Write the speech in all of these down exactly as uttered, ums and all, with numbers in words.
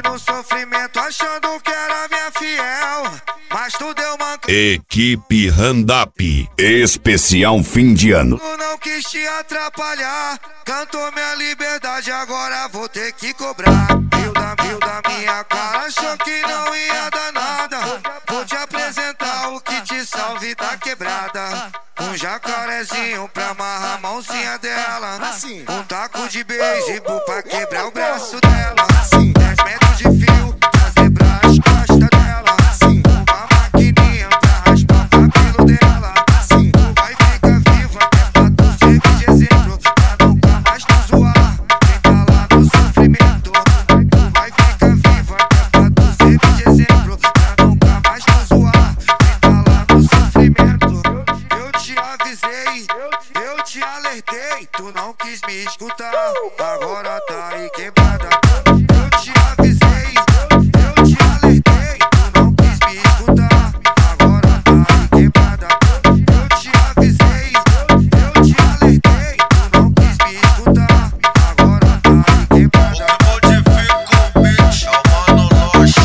no sofrimento achando que era minha fiel, mas tu deu uma... Equipe Randap, especial fim de ano. Tu não quis te atrapalhar, cantou minha liberdade, agora vou ter que cobrar. Viu da, viu da minha cara, achou que não ia dar nada. Vou te apresentar o que te salve da quebrada. Um jacarezinho pra amarrar a mãozinha dela. Um taco de beisebol pra quebrar o braço dela. Dez metros de fio pra zebrar as costas dela. Uma maquininha pra raspar o cabelo dela. Tu vai ficar viva, é pra tu servir de exemplo, pra nunca mais tu zoar, quem tá lá no sofrimento. Tu vai ficar viva, é pra tu servir de exemplo, pra nunca mais tu zoar, quem tá lá no sofrimento. Eu te avisei, eu te alertei, tu não quis me escutar, agora tá aí quebrada. Eu te avisei, eu te alertei, tu não quis me escutar, agora tá aí quebrada. Eu te avisei, eu te alertei, tu não quis me escutar, agora tá aí quebrada. Modifica o beat, é o Mano Loche,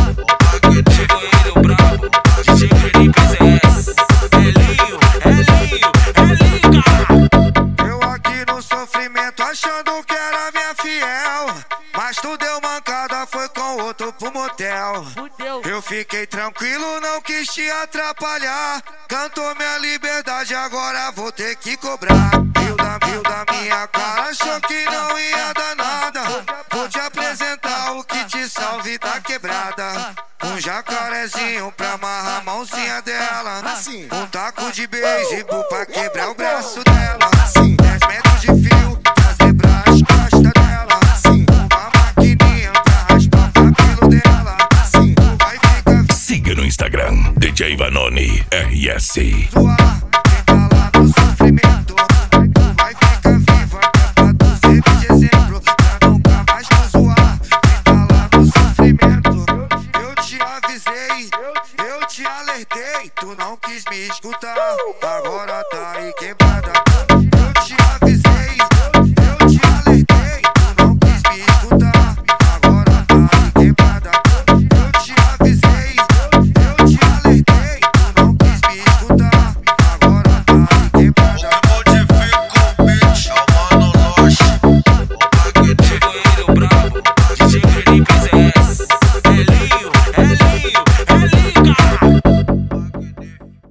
o Bagdê. Chegou ele, o brabo, D J Felipe Z S. Elinho, Elinho, Elinho, cara. Eu aqui no sofrimento achando que era minha fiel, mas tu deu mancada, foi com outro pro motel. Eu fiquei tranquilo, não quis te atrapalhar, cantou minha liberdade, agora vou ter que cobrar. Viu da, viu da minha cara, achou que não ia dar nada. Vou te apresentar o que te salve da quebrada. Um jacarezinho pra amarrar a mãozinha dela. Um taco de beisebol pra quebrar o braço dela. Dez metros de fio pra zebrar as costas dela. Uma maquininha pra raspar o cabelo dela. Tu vai ficar Siga no Instagram, D J Vanoni R S. zoar, quem tá lá no sofrimento. Tu vai ficar viva, é pra tu servir de exemplo, pra nunca mais tu zoar, quem tá lá no sofrimento. Eu te avisei, eu te alertei, tu não quis me escutar, agora tá aí quebrada.